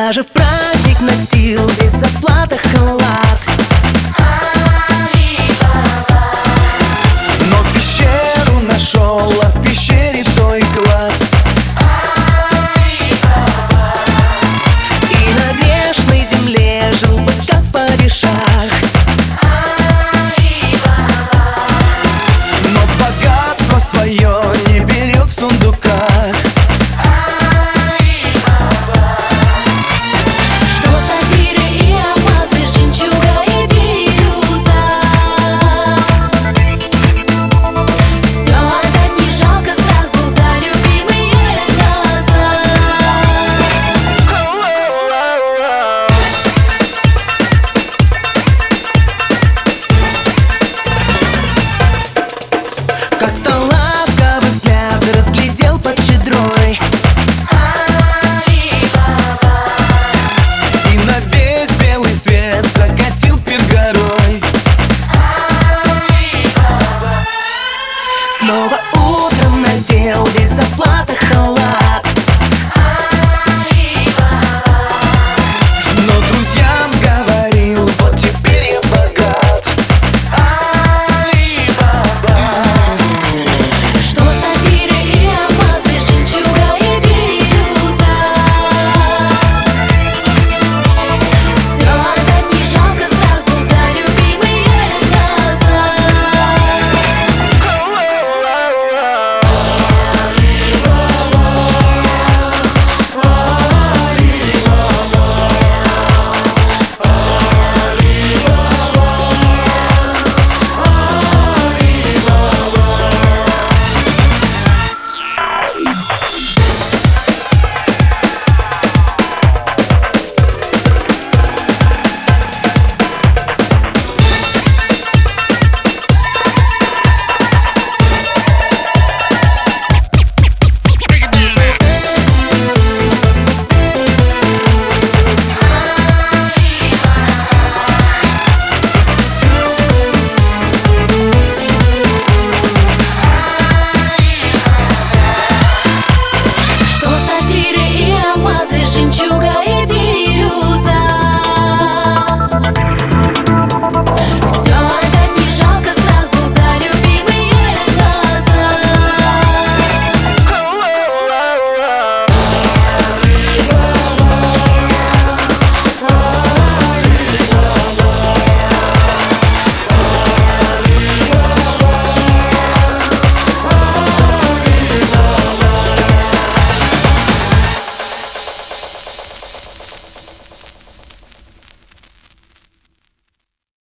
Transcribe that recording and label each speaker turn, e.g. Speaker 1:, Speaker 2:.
Speaker 1: Даже в праздник носил без зарплаты халат.
Speaker 2: Но пещеру нашел, а в пещере той клад.
Speaker 1: И на грешной земле жил бы как падишах.
Speaker 2: Но богатство свое не берег в сундуках.
Speaker 1: Как-то ласковый взгляд разглядел под щедрой.
Speaker 2: И на весь белый свет закатил пир горой.
Speaker 1: Снова утром надел без зарплаты халат.